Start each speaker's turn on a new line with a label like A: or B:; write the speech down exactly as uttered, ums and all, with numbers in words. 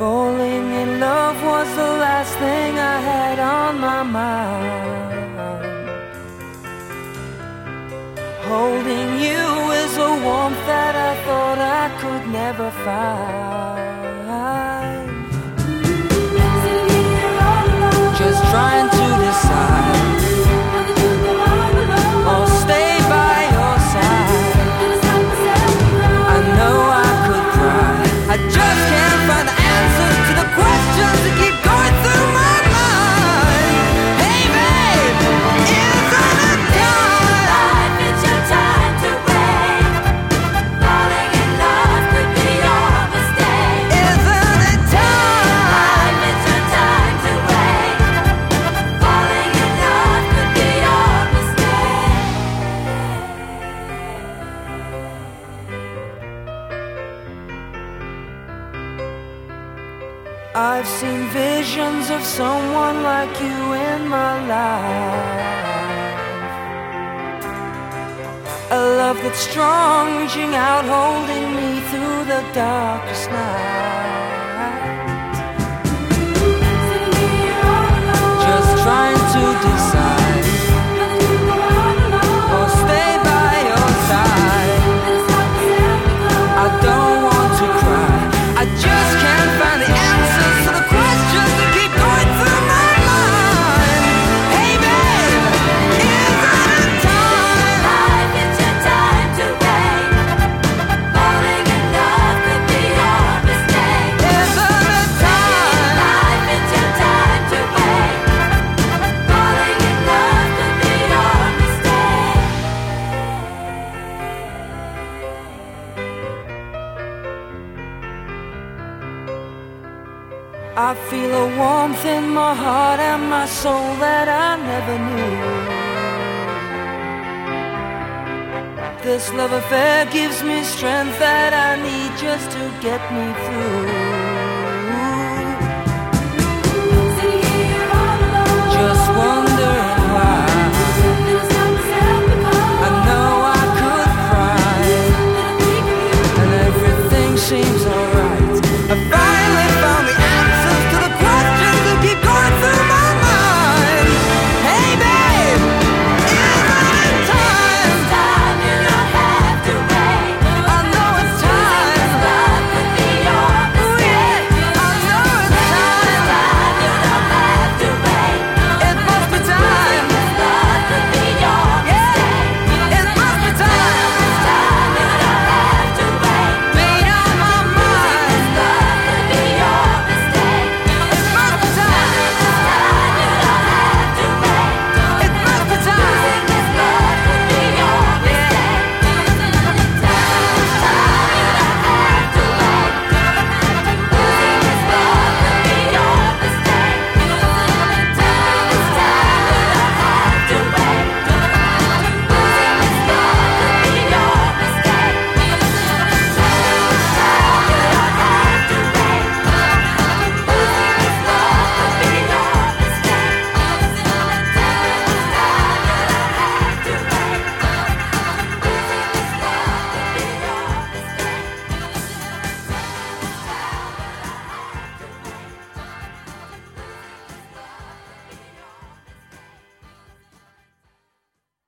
A: Falling in love was the last thing I had on my mind. Holding you is a warmth that I thought I could never find. Just trying to decide, or stay by your side. I know I could cry, I just can't find the answers to the questions that keep going through my mind. Hey babe, isn't it time?
B: Life, it's your time to wait. Falling in love could be your mistake.
A: Isn't it time?
B: Life, it's your time to wait. Falling in love could be your mistake.
A: I've seen visions of someone like you in my life. A love that's strong, reaching out, holding me through the darkest night. Just trying to decide, or stay by your side. I don't want to cry, I just can't find the answers to the questions that keep going through my mind. Hey babe, isn't it time?
B: Life, it's your time to wait. Falling in love could be your mistake.
A: Isn't it time?
B: Life, it's your time to wait. Falling in love could be your mistake.
A: I feel a warmth in my heart and my soul that I never knew. This love affair gives me strength that I need just to get me through.